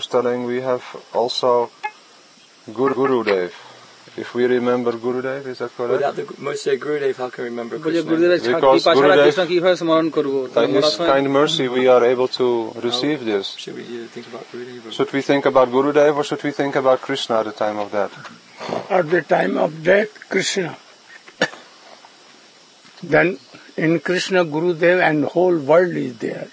was telling, we have also Gurudev. If we remember Gurudev, is that correct? Without the Moshe Gurudev, how can we remember Krishna? Because Gurudev, by His kind mercy, we are able to receive this. Should we think about Gurudev? Should we think about Gurudev or should we think about Krishna at the time of death? At the time of death, Krishna. Then in Krishna, Gurudev and whole world is there.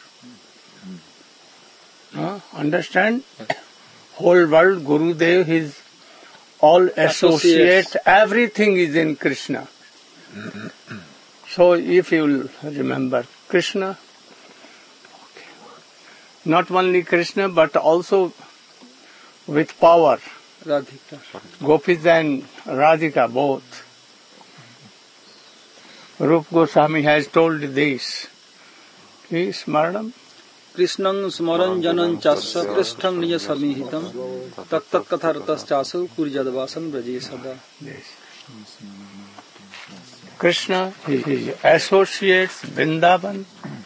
Understand? Whole world, Gurudev, his all associates, everything is in Krishna. So if you will remember Krishna, not only Krishna but also with power, Radhika. Gopis and Radhika both. Rupa Goswami has told this. Please, madam. Krishnang smaran janan chasya krishnang nija samihitam tat tat katharatas chasu kurjadvasan braje sada. Yes. Krishna, he associates Vrindavan.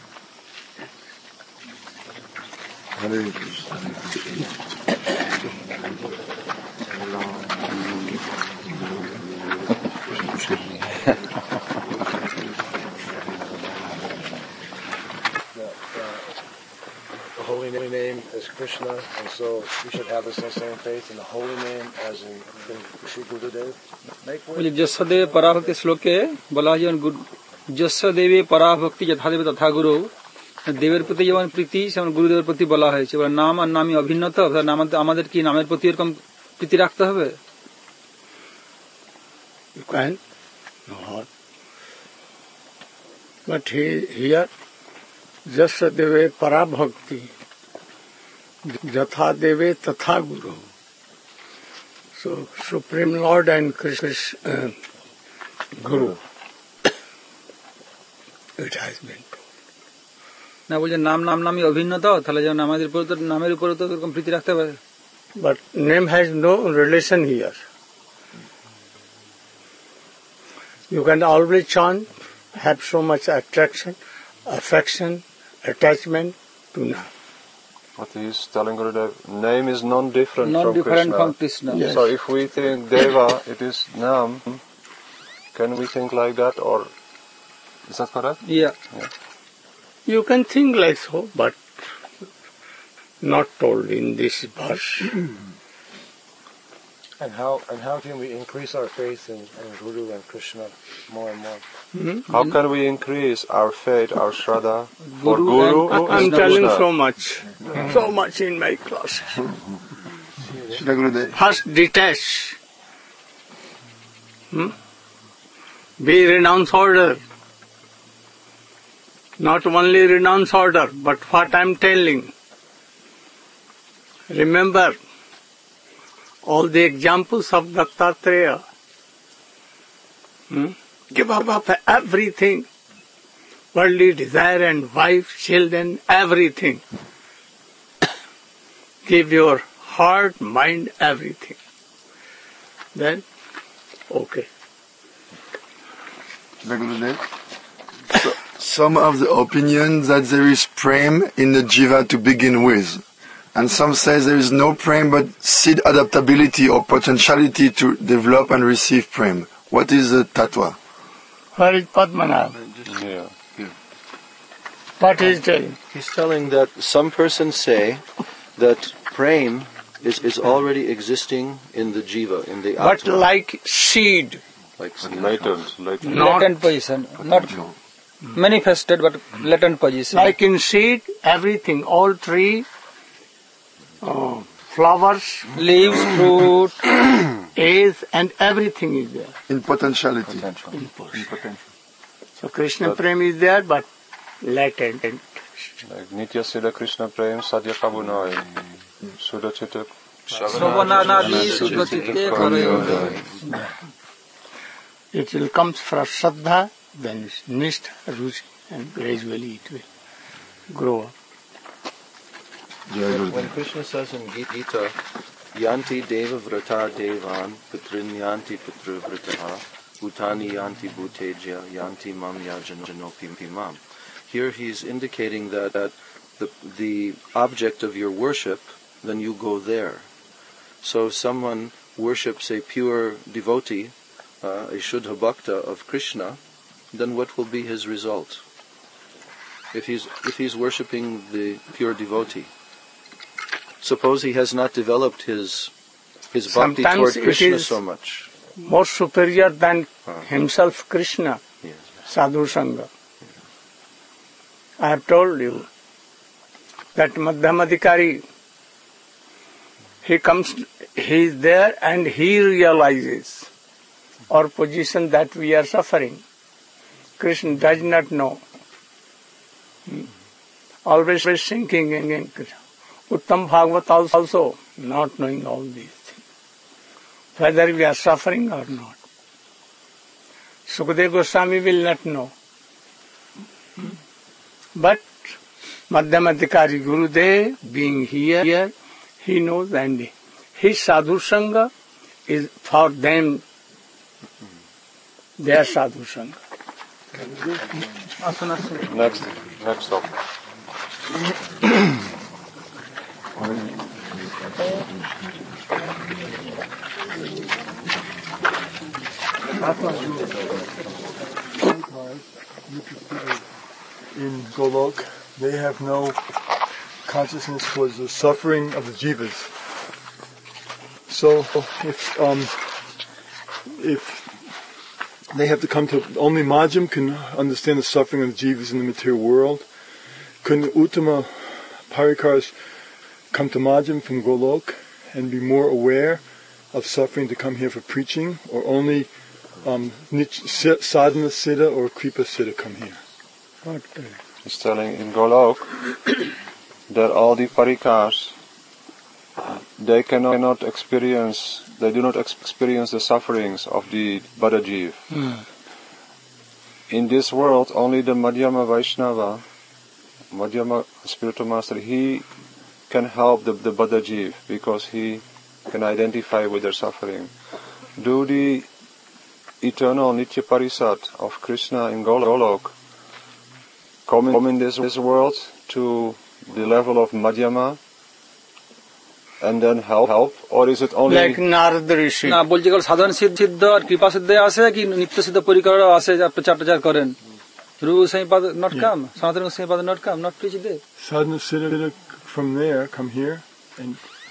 The holy name is Krishna, and so we should have the same faith in the holy name as in Shri Gurudev. जस्सदेव पराभक्ति श्लोक के बोला जीवन जस्सदेवे पराभक्ति यथादेव तथा गुरु देवेर प्रति যেমন প্রীতি সেমন গুরুদেবের প্রতি বলা হয়েছে বলে নাম আর নামই অভিন্নতা নাম আমাদের কি নামের প্রতি এরকম প্রীতি রাখতে হবে You can not. But here Jasadeve Parabhakti Jatha Deve Tatha Guru. So Supreme Lord and Krishna Guru. It has been told. না বলছে নাম নাম নামই অভিন্নতা তাহলে যেমন আমাদের উপর তো নামের উপর তো এরকম প্রীতি রাখতে হবে But name has no relation here. You can always chant, have so much attraction, affection, attachment to name. What he is telling Gurudev, name is non-different from Krishna. Yes. So if we think Deva, it is Nam, can we think like that, or is that correct? Yeah. You can think like so, but not told in this verse. And how can we increase our faith in Guru and Krishna more and more? How can we increase our faith, our Shraddha for Guru? I'm telling so much in my class. First detach. Be renounce order. Not only renounce order, but what I'm telling. Remember all the examples of Dattatreya. Give up everything. Worldly desire and wife, children, everything. Give your heart, mind, everything. Then, okay. Some of the opinion that there is prem in the jiva to begin with. And some say there is no prem but seed adaptability or potentiality to develop and receive prem. What is the tattva? Where is Padmanabh? Yeah. What is telling? He's telling that some persons say that prem is already existing in the jiva, in the atma. But like seed. Like Latent. Latent position, not manifested but latent position. Like in seed, everything, all tree, flowers, leaves, fruit, is and everything is there. In potentiality. In potential. So Krishna Prem is there, but latent. Like Nitya Siddha Krishna Prem Sadhya Kabunai Sudha Chitta Shravananadi Sudhatitte Karayodayi. It will come from Shraddha, then Nishtha, Ruchi, and gradually it will grow up. When Krishna says in Gita, Yanti Deva Vrata Devan Putrin Yanti Putra Vrataha Bhutani Yanti Bhuteja Yanti Mam Yajanopi Mam. Here he's indicating that the object of your worship then you go there. So if someone worships a pure devotee, a Shuddha Bhakta of Krishna, then what will be his result? If he's worshipping the pure devotee, suppose he has not developed his bhakti toward Krishna so much. More superior than himself, Krishna, Yes. Sadhu Sangha. I have told you that Madhyamadikari, he is there and he realizes our position that we are suffering. Krishna does not know. Always thinking in Krishna. Uttam Bhagavat also not knowing all these things, whether we are suffering or not. Sukadeva Goswami will not know. But Madhyamadikari Gurudev, being here, he knows, and his Sadhu Sangha is for them, their Sadhu Sangha. Next topic. In Golok, they have no consciousness towards the suffering of the jivas. So if they have to come to, only Majjhim can understand the suffering of the jivas in the material world. Couldn't Uttama Parikaras come to Majjhim from Golok and be more aware of suffering to come here for preaching, or only Sadhana Siddha or Kripa Siddha come here? He's telling in Golok that all the parikars, they do not experience the sufferings of the Badajiv. In this world, only the Madhyama Vaishnava, Madhyama spiritual master, he can help the Badajiv because he can identify with their suffering. Do the eternal Nitya Parisat of Krishna in Golok come in this world to the level of Madhyama and then help, or is it only like Narada Rishi? না বলছি কারণ সাধারণ সিদ্ধ আর কৃপা সিদ্ধ আছে কি নিত্য সিদ্ধ পরিকরও আছে যা প্রচার করেন Rupa Saipad not come, Sanatana Saipad not come, not preach there. Sadhana Siddha from there come here and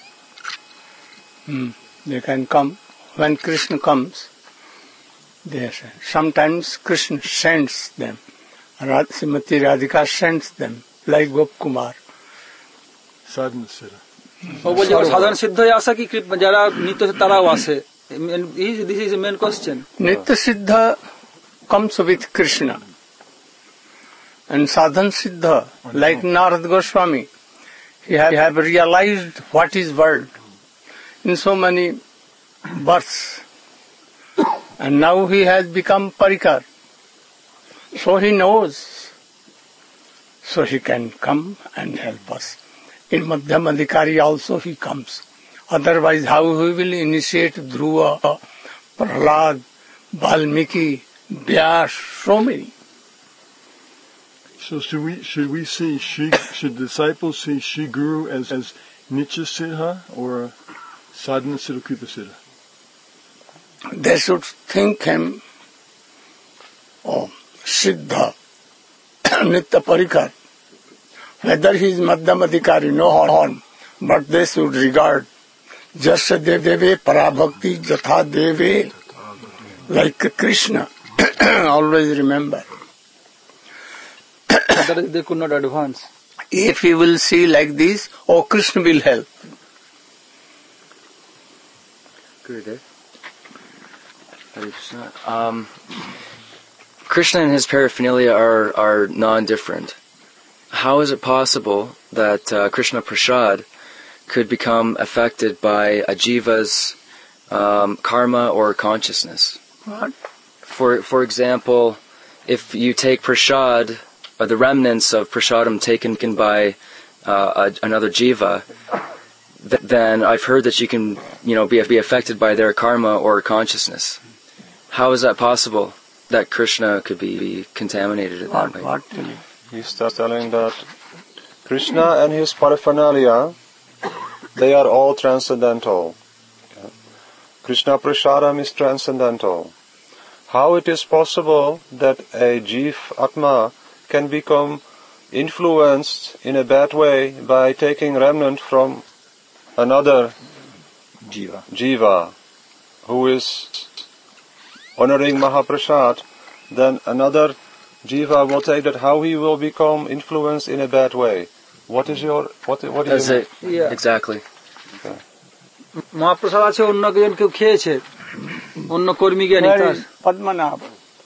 they can come. When Krishna comes, sometimes Krishna sends them. Srimati Radhika sends them, like Gopkumar. Sadhana Siddha. ও বলছে সাধারণ সিদ্ধই আছে কি যারা নিত্য তারাও আছে? This is the main question. Nitya Siddha comes with Krishna. And Sadhan Siddha, like Narada Goswami, he have realized what is world in so many births. And now he has become Parikar. So he knows. So he can come and help us. In Madhyamadikari also he comes. Otherwise how he will initiate Dhruva, Prahlad, Valmiki, Vyas, so many. So should we see should disciples see Shri Guru as Nitya Siddha or Sadhana Siddha Kripa Siddha? They should think him Siddha, Nitya Parikar. Whether he is Madhyamadikari, no harm, but they should regard Jasya Deve Parabhakti Jatha Deve, like Krishna. Always remember. They could not advance. If he will see like this, Krishna will help. Gurudev. Hare Krishna. Krishna and his paraphernalia are non-different. How is it possible that Krishna Prasad could become affected by a jiva's karma or consciousness? What? For example, if you take prasad, or the remnants of prasadam taken by another jiva, then I've heard that you can, be affected by their karma or consciousness. How is that possible that Krishna could be contaminated in that way? He's telling that Krishna and his paraphernalia, they are all transcendental. Krishna Prasadam is transcendental. How it is possible that a Jiv Atma can become influenced in a bad way by taking remnant from another Jiva who is honoring Mahaprasad, then another Jiva will take that, how he will become influenced in a bad way. What is your, what do you That's mean? it. Exactly. Okay. মহাপ্রসাদ আছে, অন্য কেউ কেউ খেয়েছে, অন্য কর্মী জ্ঞানী তার Padmanabha.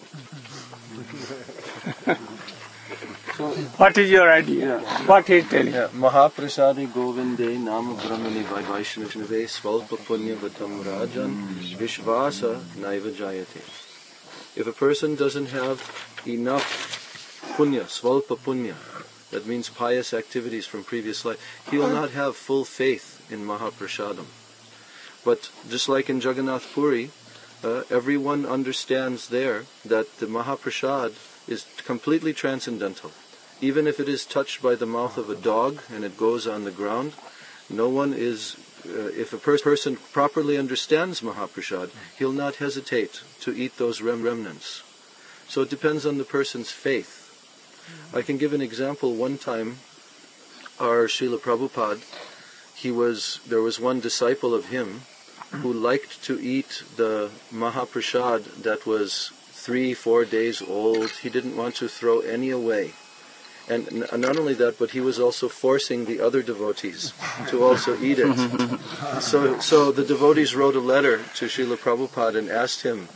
What is your idea? What he is telling? Mahaprasadi Govinde Nama Brahmani Vaishnave Svalpa Punya Vatam Rajan Vishvasa Naiva Jayate. If a person doesn't have enough punya, svalpa punya, that means pious activities from previous life, he will not have full faith in Mahaprasadam. But just like in Jagannath Puri, everyone understands there that the Mahaprasad is completely transcendental. Even if it is touched by the mouth of a dog and it goes on the ground, no one is, if a person properly understands Mahaprasad, he'll not hesitate to eat those remnants. So it depends on the person's faith. I can give an example. One time, our Srila Prabhupada, there was one disciple of him who liked to eat the Mahaprasad that was 3-4 days old. He didn't want to throw any away. And not only that, but he was also forcing the other devotees to also eat it. So the devotees wrote a letter to Srila Prabhupada and asked him,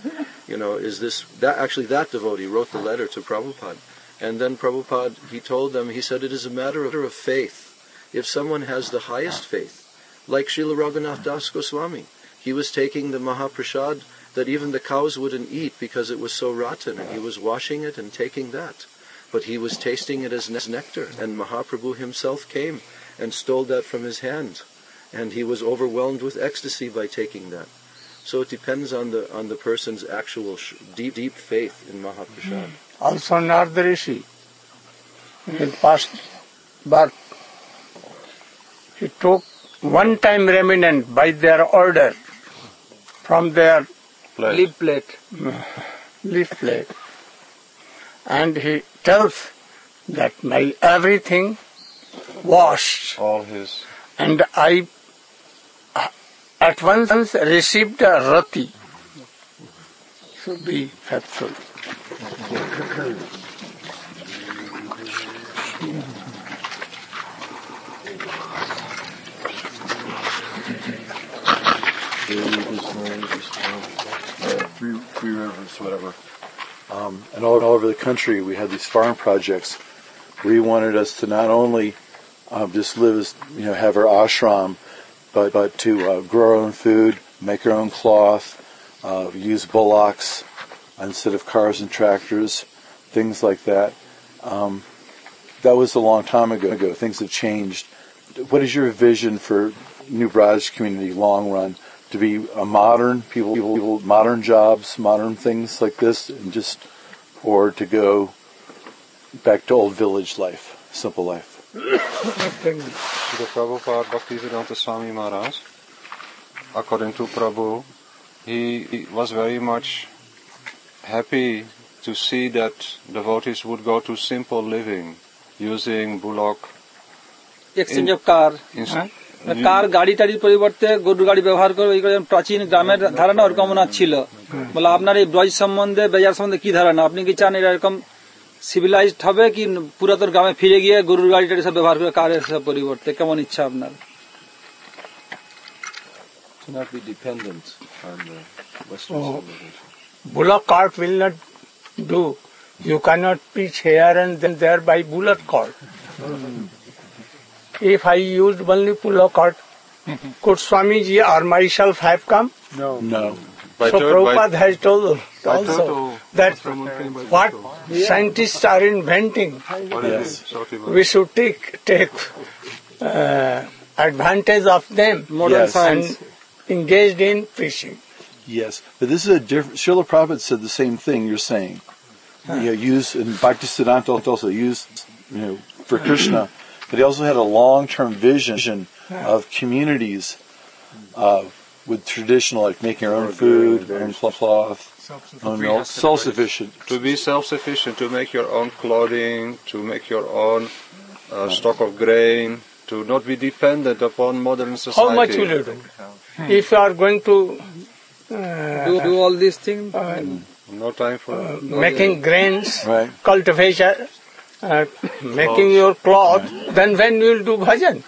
that devotee wrote the letter to Prabhupada. And then Prabhupada, he told them, he said, it is a matter of faith. If someone has the highest faith, like Srila Raghunath Das Goswami, he was taking the Mahaprasad that even the cows wouldn't eat because it was so rotten, and he was washing it and taking that. But he was tasting it as nectar, and Mahaprabhu himself came and stole that from his hand, and he was overwhelmed with ecstasy by taking that. So it depends on the person's actual deep faith in Mahaprasad. Also Narada Rishi, in past birth, he took one-time remnant by their order from their leaf plate. And he tells that my everything washed. All his. And I at once received a rati. So be faithful. Free rivers, whatever. And all over the country, we had these farm projects where he wanted us to not only just live as, have our ashram, but to grow our own food, make our own cloth, use bullocks instead of cars and tractors, things like that. That was a long time ago. Things have changed. What is your vision for New Braj community, long run? To be a modern, people, modern jobs, modern things like this, or to go back to old village life, simple life? Srila Prabhupada Bhaktivedanta Swami Maharaj, according to Prabhu, he was very much happy to see that devotees would go to simple living, using bullock. Exchange of car. কার গাড়ি টাড়ির পরিবর্তে গরুর গাড়ি ব্যবহার করে এই প্রাচীন গ্রামের ধারণা ওরকম ওনার ছিল। বলে আপনার এই ব্রজ সম্বন্ধে বেজার সম্বন্ধে কি ধারণা, আপনি কি চান এরকম সিভিলাইজড হবে কি পুরাতন গ্রামে ফিরে গিয়ে গরুর গাড়ি টাড়ি সব ব্যবহার করে কারের সব পরিবর্তে, কেমন ইচ্ছা আপনার? To not be dependent on the Western civilization. Bullock cart will not do. You cannot pitch here and then there by bullock cart. If I used only bullock cart, could Swamiji or myself have come? No. So Prabhupada has told also that what scientists are inventing, we should take advantage of them. Modern science. And engaged in preaching. Yes, but this is a different. Srila Prabhupada said the same thing you're saying. Use, and Bhaktisiddhanta also used, for Krishna, but he also had a long-term vision of communities with traditional, like making your own food, own cloth, own milk, self-sufficient. To be self-sufficient, to make your own clothing, to make your own stock of grain, to not be dependent upon modern society. How much will you do? If you are going to Do all these things. No time for making grains, Right. cultivation, making your cloth, then when you will do bhajan?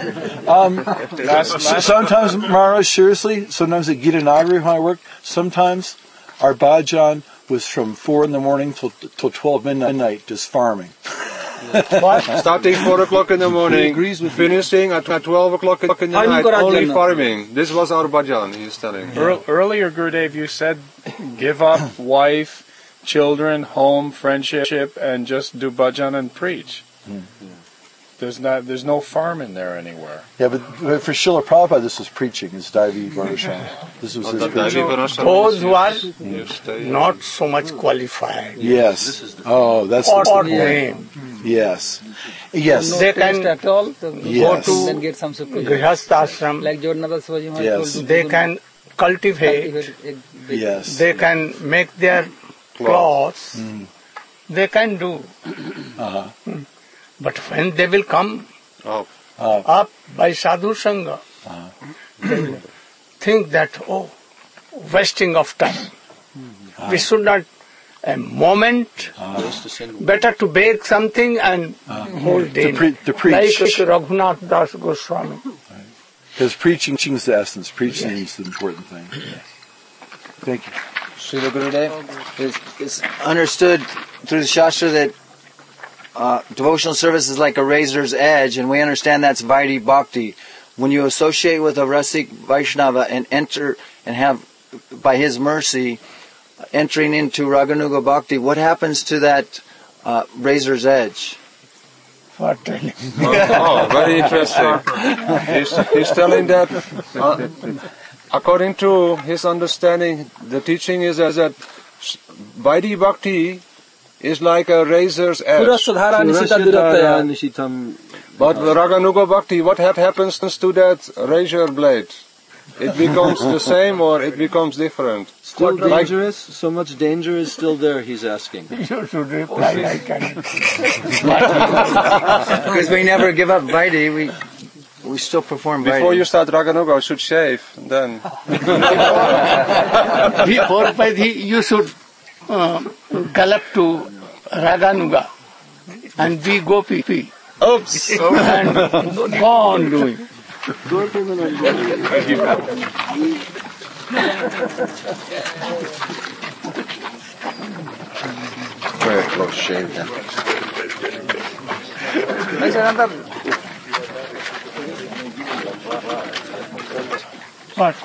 Sometimes, Maharaj, seriously, sometimes at Gita Nagari when I work, sometimes our bhajan was from 4 a.m. till 12 midnight, just farming. starting 4 o'clock in the morning, agrees with finishing at 12 o'clock in the night, only farming. This was our bhajan, he's telling. Earlier, Gurudev, you said give up wife, children, home, friendship, and just do bhajan and preach. There's no farm in there anywhere. Yeah, but for Srila Prabhupada, this was preaching. It's Daivi Varnashram. This was his preaching. Those who are not so much qualified. Yes. Oh, that's Or name. Yes. Yes. They can go Yes. to Then get some support. Grihastha ashram. Like Jornada Swaji Maharaj Yes. told They can cultivate. Yes. They can make their clothes. They can do. Uh-huh. But when they will come up by sadhu sangha, they will think that, wasting of time. We should not, a moment, better to bake something and whole day. To preach. Like Raghunath Das Goswami. Because preaching is the essence. Preaching is the important thing. Thank you. Srila Gurudev, it's understood through the Shastra that devotional service is like a razor's edge, and we understand that's Vaidhi Bhakti. When you associate with a Rasik Vaishnava and enter and have, by his mercy, entering into Raganuga Bhakti, what happens to that razor's edge? Very interesting. He's telling that according to his understanding, the teaching is that Vaidhi Bhakti is like a razor's edge. But Raganuga Bhakti, what happens to that razor blade? It becomes the same or it becomes different? Still dangerous? So much danger is still there, he's asking. You should reply like that. Because we never give up Vaidhi, we still perform Vaidhi. Before you start Raganuga, you should shave, and then... Before Vaidhi, you should gallop to Raganuga and be gopi. Oops! And go on doing. Very close shave then. What?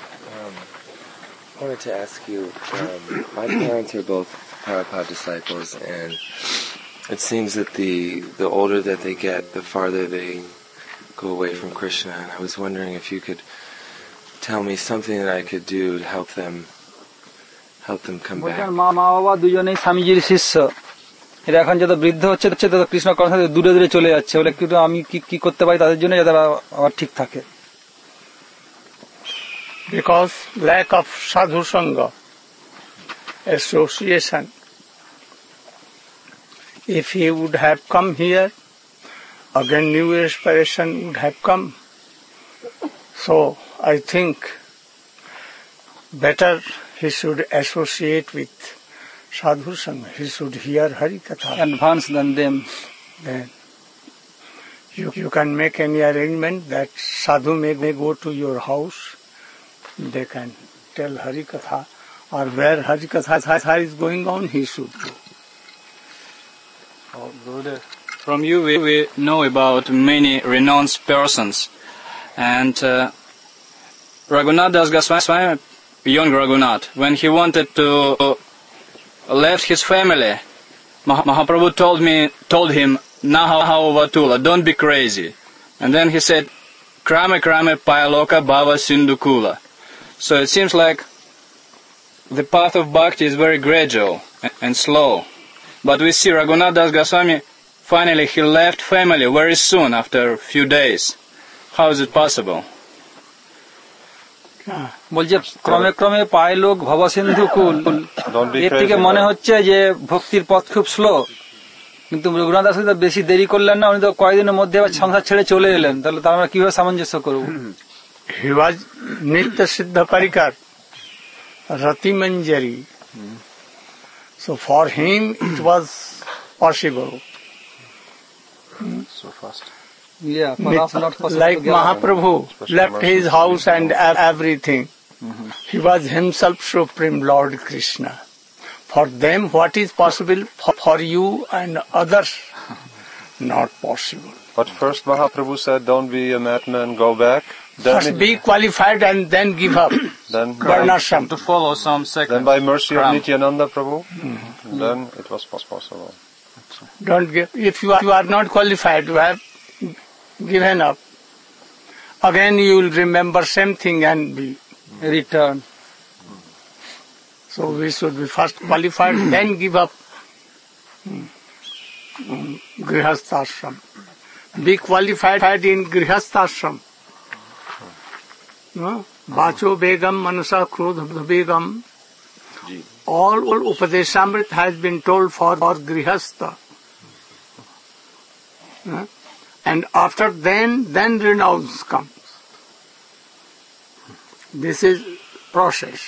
I wanted to ask you, my parents are both Prabhupada disciples, and it seems that the older that they get, the farther they go away from Krishna. And I was wondering if you could tell me something that I could do to help them come back. মা বাবা দুজনেই স্বামীজির শিষ্য। এরা এখন যত বৃদ্ধ হচ্ছে তত কৃষ্ণ কথা থেকে দূরে দূরে চলে যাচ্ছে। বলে একটু আমি কি করতে পারি তাদের জন্য যাতে আবার ঠিক থাকে। Because lack of sadhu sangha, association. If he would have come here, again new inspiration would have come. So I think better he should associate with sadhu sangha. He should hear Hari Katha. Advance than them. Then you can make any arrangement that sadhu may go to your house. They can tell Hari Katha, or where Hari Katha is going on, he should go. From you we know about many renounced persons, and Raghunath Das Goswami, young Raghunath, when he wanted to left his family, Mahaprabhu told him, Naha Vatula, don't be crazy. And then he said, Krame Krame Payaloka Bhava Sindhukula. So it seems like the path of bhakti is very gradual and slow. But we see Raghunath Das Goswami, finally he left family very soon after a few days. How is it possible? বলছে ক্রমে ক্রমে পায় লোক ভবসিন্ধু কুল এর থেকে মনে হচ্ছে যে ভক্তির পথ খুব স্লো, কিন্তু রঘুনাথ দাস বেশি দেরি করলেন না, উনি তো কয়েকদিনের মধ্যে সংসার ছেড়ে চলে এলেন, তাহলে তার আমরা কিভাবে সামঞ্জস্য করবো? He was Nitya Siddha Parikar, Rati Manjari. So for him it was possible. So fast. Yeah, for us not possible. Like Mahaprabhu left his house and everything. He was himself Supreme Lord Krishna. For them what is possible, for you and others not possible. But first Mahaprabhu said, don't be a madman, go back. Then First be qualified and then give up. Then Varnashram. To follow some second. Then by mercy of Nityananda Prabhu, then it was possible. Don't give. If you are not qualified, you have given up. Again you will remember same thing and be return. So we should be first qualified, then give up Grihasthashram. Be qualified in Grihasthashram. Vacho Begam, Manasa Krodha Begam. All Upadeshamrit has been told for Grihastha. And after then renounce comes. This is process.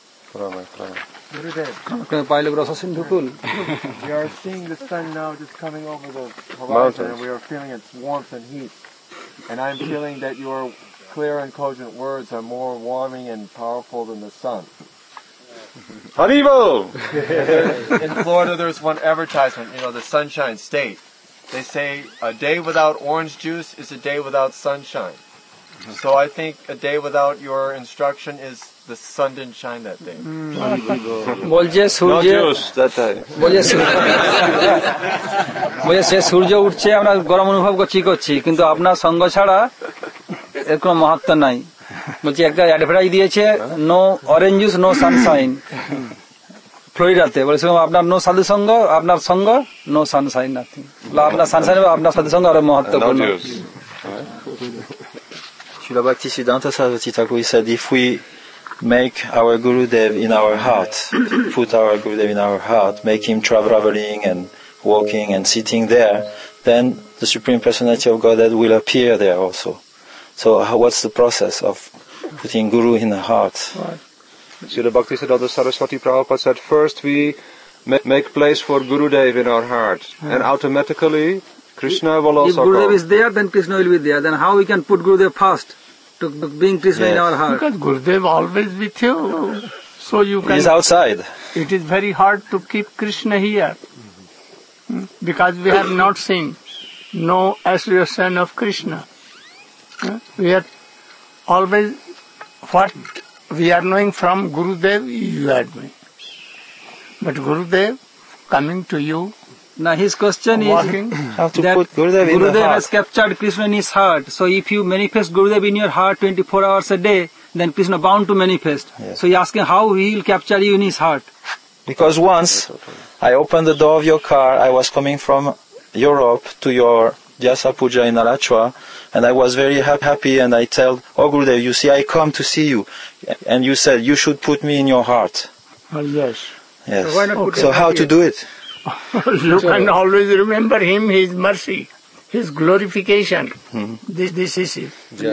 We are seeing the sun now just coming over the horizon, and we are feeling its warmth and heat. And I'm feeling that your clear and cogent words are more warming and powerful than the sun. Haribo! In Florida, there's one advertisement, the Sunshine State. They say a day without orange juice is a day without sunshine. So I think a day without your instruction is the sun didn't shine that day. বলছে সূর্য উঠছে, আমরা গরম অনুভব করছি, কিন্তু আপনার সঙ্গ ছাড়া এর কোনো মাহাত্ম্য নাই। বলছি একটা অ্যাডভার্টাইজ দিয়েছে, no orange juice no sunshine, ফ্লোরিডাতে। বলেছে আপনার নো সাধু সঙ্গ, আপনার সঙ্গ নো সানশাইন নাথিং। আপনার সানশাইন আপনার সাধু সঙ্গ আরো মহত্বপূর্ণ। Srila Bhaktisiddhanta Saraswati Thakur said, if we make our Gurudev in our heart, put our Gurudev in our heart, make him traveling and walking and sitting there, then the Supreme Personality of Godhead will appear there also. So what's the process of putting Guru in the heart? Srila Bhaktisiddhanta Saraswati Prabhupada said, first we make place for Gurudev in our heart, and automatically Krishna will also If Gurudev come. is there, then Krishna will be there. Then how we can put Gurudev first to bring Krishna in our heart? Because Gurudev always with you, so you can. He's outside. It is very hard to keep Krishna here, because we have not seen no association of Krishna. We are always what we are knowing from Gurudev, you are doing. But Gurudev coming to you. Now his question is how to that put Gurudev in the Gurudev heart. has captured Krishna in his heart. So if you manifest Gurudev in your heart 24 hours a day, then Krishna bound to manifest. Yes. So he asking how he will capture you in his heart. Because once I opened the door of your car, I was coming from Europe to your Vyasa Puja in Alachua, and I was very happy, and I told, oh Gurudev, you see, I come to see you. And you said, you should put me in your heart. Yes. Yes. So why not put So him how here? to do it? You can always remember him, his mercy, his glorification. This is it.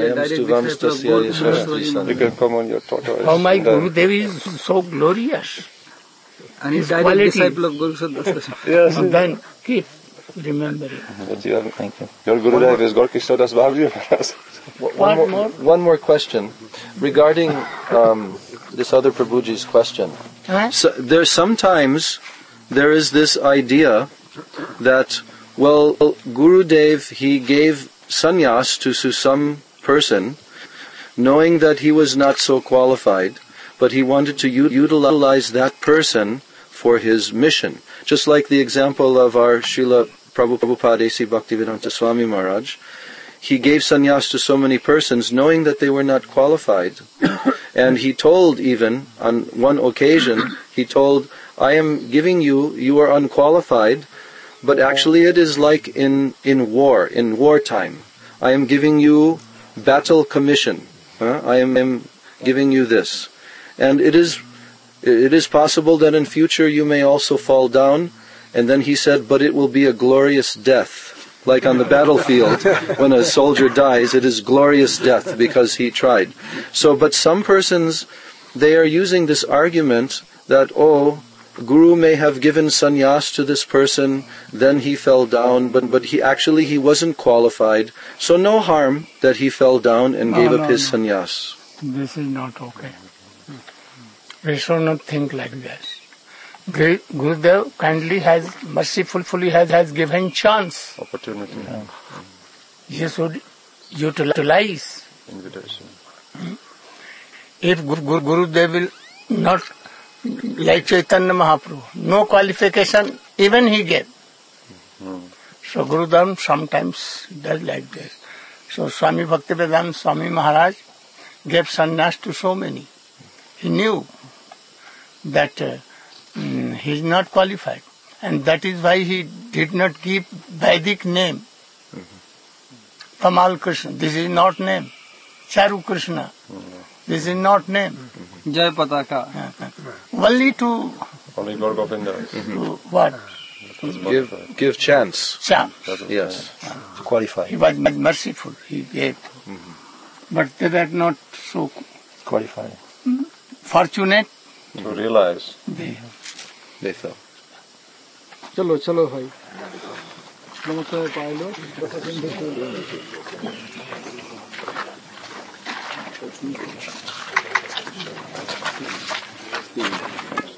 You can come on your tortoise. How my Gurudev is so glorious. And he's His direct quality. disciple of Guru Siddhanta. Yes. And then keep remembering. Thank you. Your Gurudev is Gorky Sodas Bhavji. One more question regarding this other Prabhuji's question. So there is this idea that, well, Gurudev, he gave sannyas to some person, knowing that he was not so qualified, but he wanted to utilize that person for his mission. Just like the example of our Srila Prabhupada A.C. Bhaktivedanta Swami Maharaj. He gave sannyas to so many persons, knowing that they were not qualified. And he told even, on one occasion, he told, I am giving you are unqualified, but actually it is like in wartime. I am giving you battle commission. I am giving you this. And it is possible that in future you may also fall down. And then he said, but it will be a glorious death. Like on the battlefield, when a soldier dies, it is glorious death because he tried. So, but some persons, they are using this argument that, Guru may have given sannyas to this person, then he fell down, but he wasn't qualified. So no harm that he fell down and gave up his sannyas. This is not okay. We should not think like this. Gurudev kindly mercifully has given chance. Opportunity. You should utilize. Invitation. If Gurudev will not, like Chaitanya Mahaprabhu, no qualification, even he gave. So Gurudev sometimes does like this. So Swami Bhaktivedanta Swami Maharaj gave sannyas to so many. He knew that he is not qualified, and that is why he did not give Vedic name. Kamal Krishna, this is not name. Charu Krishna, this is not name. Jai Pataka. Only to Gaur Govinda. To what? Give chance. Chance. Yes. To qualify. He was merciful. He gave, but they were not so qualified. Fortunate. To realize. They fell. चलो भाई नमस्ते pilo